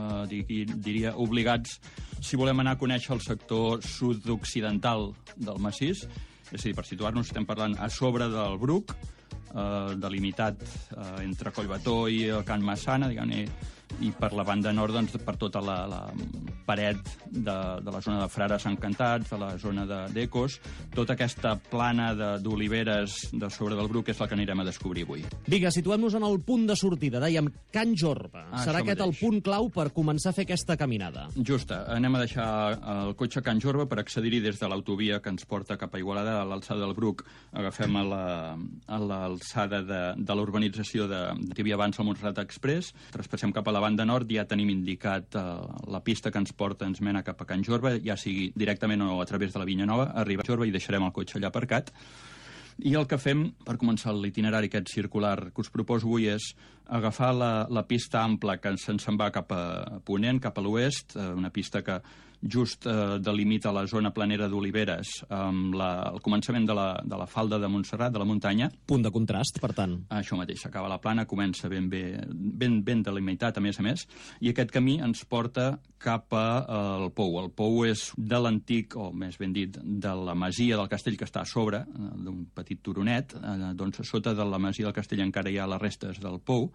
diria, obligats si volem anar a conèixer el sector sud-occidental del massís. És a dir, per situar-nos, estem parlant a sobre del Bruc, delimitat entre Collbató i el Can Massana, diguem-ne, i per la banda nord, doncs, per tota la paret de la zona de Frares Encantats, de la zona d'Ecos, tota aquesta plana d'oliveres de sobre del Bruc és la que anirem a descobrir avui. Vinga, situem-nos en el punt de sortida. Dèiem Can Jorba. Serà aquest el punt clau per començar a fer aquesta caminada. Justa. Anem a deixar el cotxe a Can Jorba per accedir-hi des de l'autovia que ens porta cap a Igualada, a l'alçada del Bruc. Agafem a l'alçada de l'urbanització que hi havia abans el Montserrat Express, traspassem cap a la banda nord, ja tenim indicat la pista que ens porta, ens mena cap a Can Jorba, ja sigui directament o a través de la Vinya Nova, arriba a Jorba i deixarem el cotxe allà aparcat. I el que fem, per començar l'itinerari aquest circular que us proposo avui, és agafar la pista ampla que se'n va cap a Ponent, cap a l'oest, una pista que just delimita la zona planera d'Oliveres amb el començament de la falda de Montserrat, de la muntanya. Punt de contrast, per tant. Això mateix, s'acaba la plana, comença ben delimitat, a més, i aquest camí ens porta cap al Pou. El Pou és de l'antic, o més ben dit, de la masia del castell que està a sobre, d'un petit turonet, doncs a sota de la masia del castell encara hi ha les restes del Pou,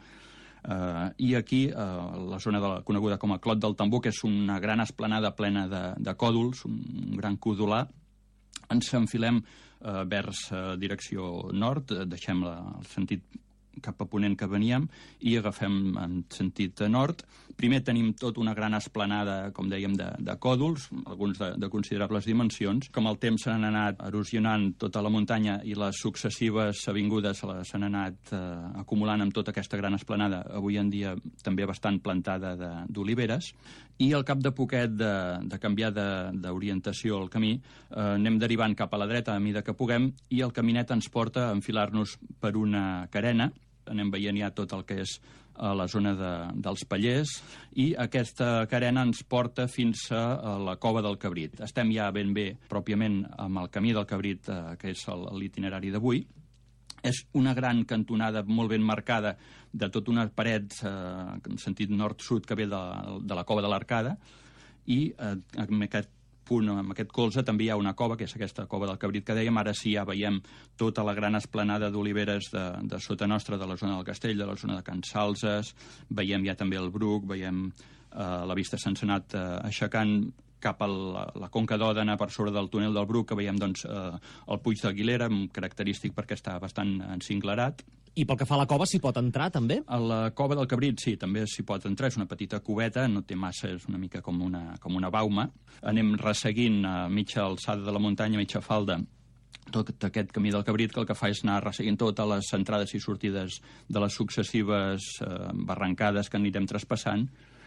i aquí la zona coneguda com a Clot del Tambor, que és una gran esplanada plena de còdols, un gran codolar. Ens enfilem vers direcció nord, deixem el sentit cap a Ponent que veníem i agafem en sentit nord. Primer tenim tota una gran esplanada, com dèiem, de còdols, alguns de considerables dimensions. Com el temps s'han anat erosionant tota la muntanya i les successives avingudes s'han anat acumulant amb tota aquesta gran esplanada, avui en dia també bastant plantada d'oliveres, i al cap de poquet de canviar d'orientació al camí, anem derivant cap a la dreta a mesura que puguem i el caminet ens porta a enfilar-nos per una carena. Anem veient ja tot el que és a la zona dels Pallers, i aquesta carena ens porta fins a la Cova del Cabrit. Estem ja ben bé, pròpiament, amb el camí del Cabrit, que és l'itinerari d'avui. És una gran cantonada molt ben marcada de tota una paret en sentit nord-sud que ve de la Cova de l'Arcada, i amb aquest punt, amb aquest colze, també hi ha una cova, que és aquesta Cova del Cabrit que dèiem. Ara sí ja veiem tota la gran esplanada d'oliveres de sota nostra, de la zona del Castell, de la zona de Can Salses, veiem ja també el Bruc, veiem la vista se'ns ha anat aixecant cap a la Conca d'Òdena per sobre del túnel del Bruc, que veiem doncs, el Puig d'Aguilera, característic perquè està bastant encinglerat. I pel que fa a la cova, s'hi pot entrar, també? A la Cova del Cabrit, sí, també s'hi pot entrar. És una petita coveta, no té massa, és una mica com una bauma. Anem resseguint a mitja alçada de la muntanya, mitja falda, tot aquest camí del Cabrit, que el que fa és anar resseguint totes les entrades i sortides de les successives barrancades que anirem traspassant,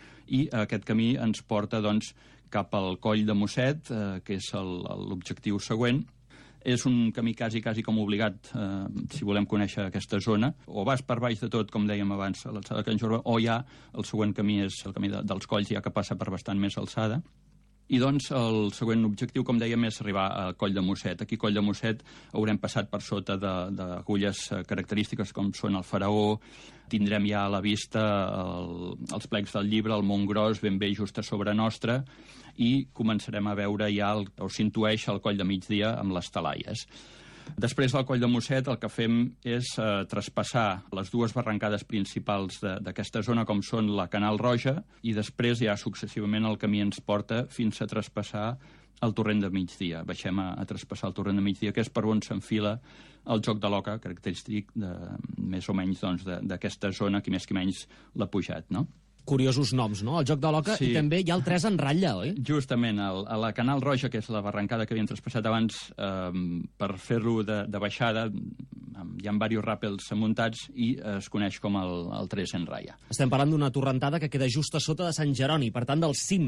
i aquest camí ens porta doncs, cap al Coll de Mosset, que és l'objectiu següent. És un camí quasi com obligat si volem conèixer aquesta zona. O vas per baix de tot, com dèiem abans, a l'alçada de Can Jorba, o ja el següent camí és el camí dels Colls, ja que passa per bastant més alçada. I doncs el següent objectiu, com dèiem, és arribar a Coll de Mosset. Aquí a Coll de Mosset haurem passat per sota d'agulles característiques com són el Faraó, tindrem ja a la vista els plecs del Llibre, el Montgros, ben bé just a sobre nostra, i començarem a veure ja, o s'intueix, el Coll de Migdia amb les Talaies. Després del Coll de Mosset el que fem és traspassar les dues barrancades principals d'aquesta zona, com són la Canal Roja, i després ja successivament el camí ens porta fins a traspassar el Torrent de Migdia. Baixem a traspassar el Torrent de Migdia, que és per on s'enfila el joc de l'oca, característic més o menys d'aquesta zona, qui més qui menys l'ha pujat, no? Curiosos noms, no? El joc de l'oca, sí. I també hi ha el 3 en ratlla, oi? Justament, a la Canal Roja, que és la barrancada que havíem traspassat abans, per fer-lo de baixada, hi ha diversos ràpels muntats i es coneix com el 3 en ratlla. Estem parlant d'una torrentada que queda just a sota de Sant Jeroni, per tant, del cim,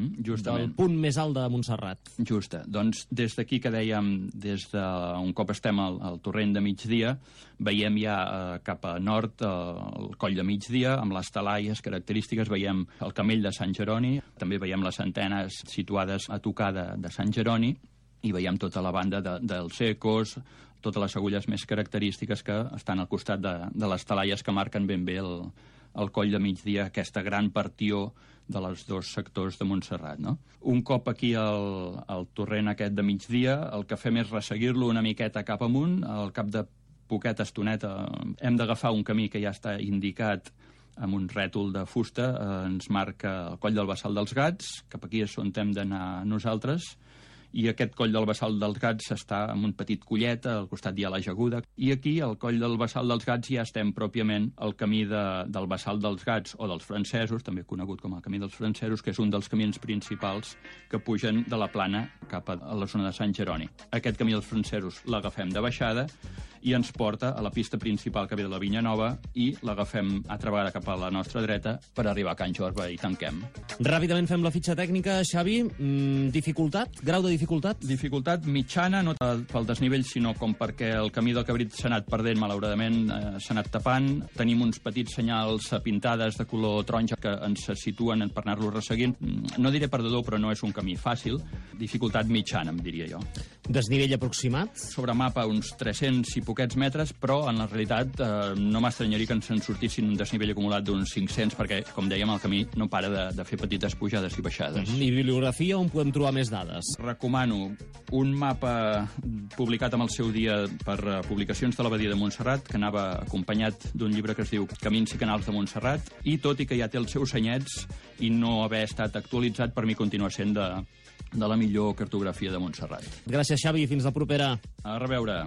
del punt més alt de Montserrat. Justa. Doncs des d'aquí, que dèiem, des d'un cop estem al Torrent de Migdia, veiem ja cap a nord el Coll de Migdia, amb les Talaies característiques, veiem el Camell de Sant Jeroni, també veiem les antenes situades a tocar de Sant Jeroni, i veiem tota la banda dels ecos, totes les agulles més característiques que estan al costat de les Talaies, que marquen ben bé el Coll de Migdia, aquesta gran partió de els dos sectors de Montserrat, no? Un cop aquí al torrent aquest de Migdia, el que fem és resseguir-lo una miqueta cap amunt. Al cap de poqueta estoneta hem d'agafar un camí que ja està indicat amb un rètol de fusta, ens marca el Coll del Bassal dels Gats, cap aquí és on hem d'anar nosaltres, i aquest Coll del Bassal dels Gats està en un petit collet, al costat hi ha la Jaguda, i aquí, al Coll del Bassal dels Gats, ja estem pròpiament al camí del Bassal dels Gats, o dels francesos, també conegut com el camí dels francesos, que és un dels camins principals que pugen de la plana cap a la zona de Sant Jeroni. Aquest camí dels francesos l'agafem de baixada i ens porta a la pista principal que ve de la Vinya Nova i l'agafem altra vegada cap a la nostra dreta per arribar a Can Jorba i tanquem. Ràpidament fem la fitxa tècnica, Xavi. Dificultat? Grau de dificultat? Dificultat mitjana, no pel desnivell, sinó com perquè el camí del Cabrit s'ha anat perdent, malauradament, s'ha anat tapant. Tenim uns petits senyals pintades de color taronja que ens situen per anar-lo resseguint. No diré perdedor, però no és un camí fàcil. Dificultat mitjana, em diria jo. Desnivell aproximat? Sobre mapa uns 300 i poquets metres, però en la realitat no m'estranyaria que ens en sortissin un desnivell acumulat d'uns 500, perquè, com dèiem, el camí no para de fer petites pujades i baixades. I bibliografia, on podem trobar més dades? Recomano un mapa publicat en el seu dia per Publicacions de l'Abadia de Montserrat, que anava acompanyat d'un llibre que es diu Camins i Canals de Montserrat, i tot i que ja té els seus anyets i no haver estat actualitzat, per mi continua sent de la millor cartografia de Montserrat. Gràcies, Xavi. Fins la propera. A reveure.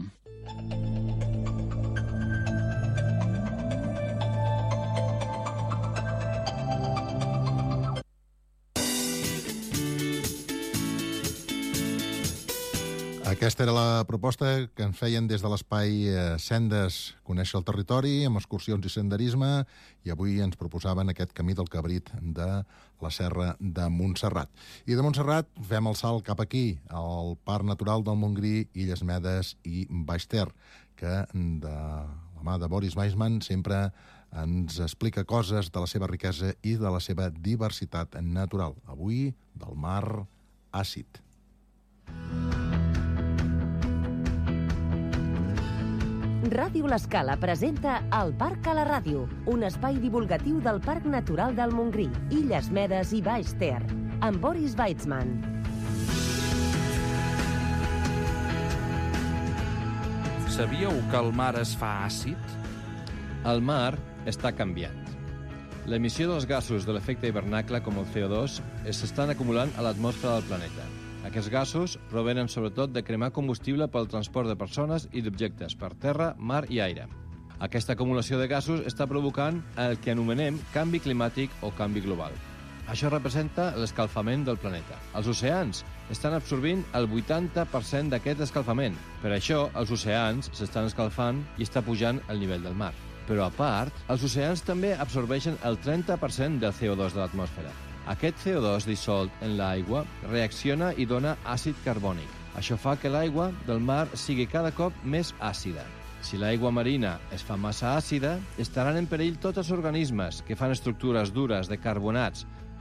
Aquesta era la proposta que ens feien des de l'espai Sendes, conèixer el territori, amb excursions i senderisme, i avui ens proposaven aquest camí del Cabrit de la Serra de Montserrat. I de Montserrat fem el salt cap aquí, al Parc Natural del Montgrí, Illes Medes i Baix Ter, que de la mà de Boris Weissman sempre ens explica coses de la seva riquesa i de la seva diversitat natural. Avui, del mar àcid. Ràdio L'Escala presenta El Parc a la Ràdio, un espai divulgatiu del Parc Natural del Montgrí, Illes Medes i Baix Ter, amb Boris Weissman. Sabíeu que el mar es fa àcid? El mar està canviant. L'emissió dels gasos de l'efecte hivernacle, com el CO2, s'estan acumulant a l'atmosfera del planeta. Aquests gasos provenen sobretot de cremar combustible pel transport de persones i d'objectes per terra, mar i aire. Aquesta acumulació de gasos està provocant el que anomenem canvi climàtic o canvi global. Això representa l'escalfament del planeta. Els oceans estan absorbint el 80% d'aquest escalfament. Per això, els oceans s'estan escalfant i està pujant el nivell del mar. Però, a part, els oceans també absorbeixen el 30% del CO2 de l'atmosfera. Aquest CO2 dissolt en l'aigua reacciona i dona àcid carbònic. Això fa que l'aigua del mar sigui cada cop més àcida. Si l'aigua marina es fa massa àcida, estaran en perill tots els organismes que fan estructures dures de carbonats,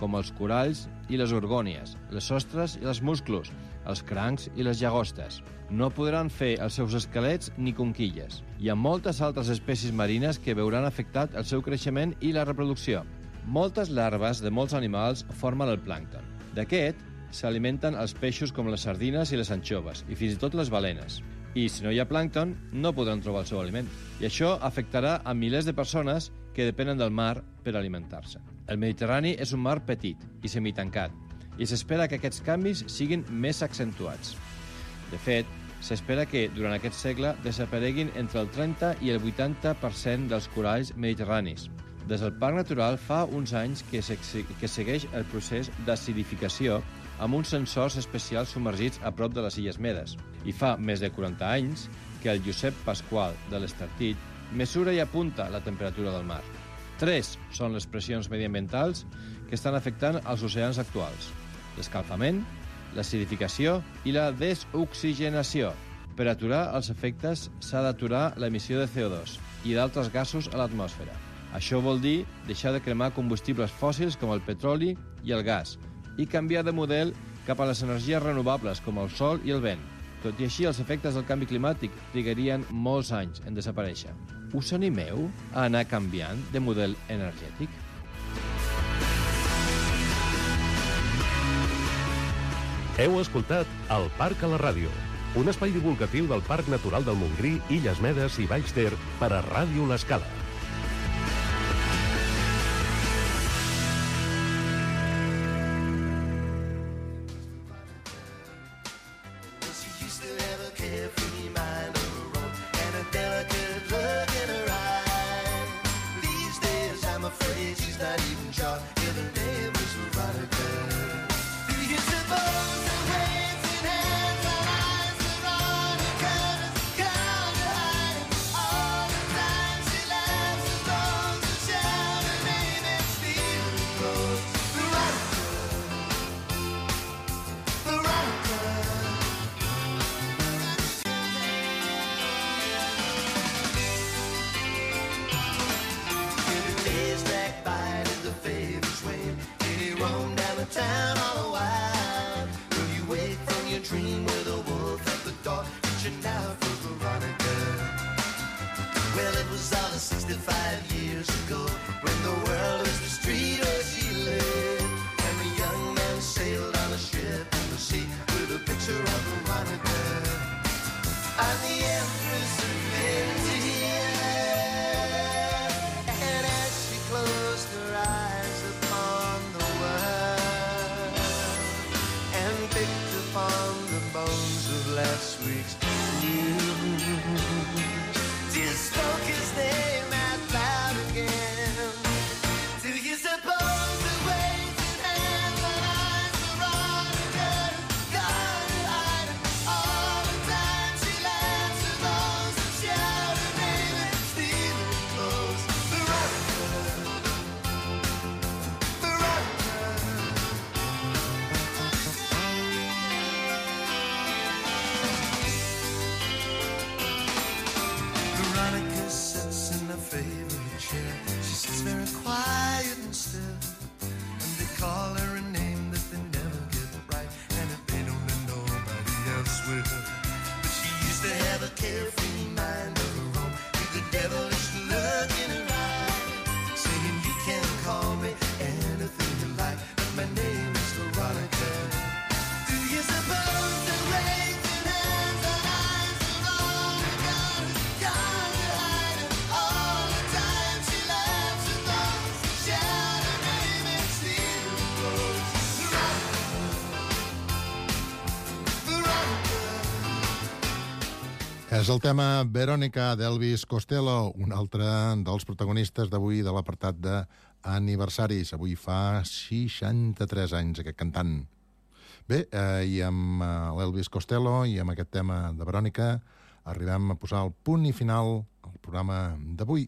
com els coralls i les orgònies, les ostres i els musclos, els crancs i les llagostes. No podran fer els seus esquelets ni conquilles. Hi ha moltes altres espècies marines que veuran afectat el seu creixement i la reproducció. Moltes larves de molts animals formen el plàncton. D'aquest s'alimenten els peixos com les sardines i les anxoves, i fins i tot les balenes. I si no hi ha plàncton, no podran trobar el seu aliment. I això afectarà a milers de persones que depenen del mar per alimentar-se. El Mediterrani és un mar petit i semitancat, i s'espera que aquests canvis siguin més accentuats. De fet, s'espera que, durant aquest segle, desapareguin entre el 30 i el 80% dels coralls mediterranis. Des del Parc Natural fa uns anys que segueix el procés d'acidificació amb uns sensors especials submergits a prop de les Illes Medes. I fa més de 40 anys que el Josep Pasqual de l'Estartit mesura i apunta la temperatura del mar. 3 són les pressions mediambientals que estan afectant els oceans actuals: l'escalfament, l'acidificació i la desoxigenació. Per aturar els efectes s'ha d'aturar l'emissió de CO2 i d'altres gasos a l'atmosfera. Això vol dir deixar de cremar combustibles fòssils com el petroli i el gas i canviar de model cap a les energies renovables com el sol i el vent. Tot i així, els efectes del canvi climàtic trigarien molts anys en desaparèixer. Us animeu a anar canviant de model energètic? Heu escoltat El Parc a la Ràdio, un espai divulgatiu del Parc Natural del Montgrí, Illes Medes i Baix Ter per a Ràdio L'Escala. És el tema Verónica d'Elvis Costello, un altre dels protagonistes d'avui de l'apartat d'aniversaris. Avui fa 63 anys aquest cantant. Bé, i amb l'Elvis Costello i amb aquest tema de Verónica arribem a posar el punt i final al programa d'avui.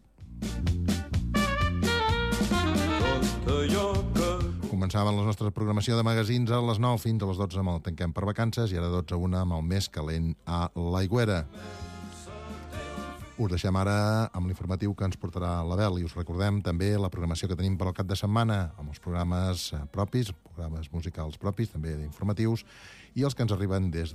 Començaven la nostra programació de magazins a les 9 fins a les 12 amb el Tanquem per Vacances i ara 12 a 1 amb el més calent a l'Aigüera. Us deixem ara amb l'informatiu que ens portarà l'Abel i us recordem també la programació que tenim per al cap de setmana amb els programes propis, programes musicals propis, també informatius, i els que ens arriben des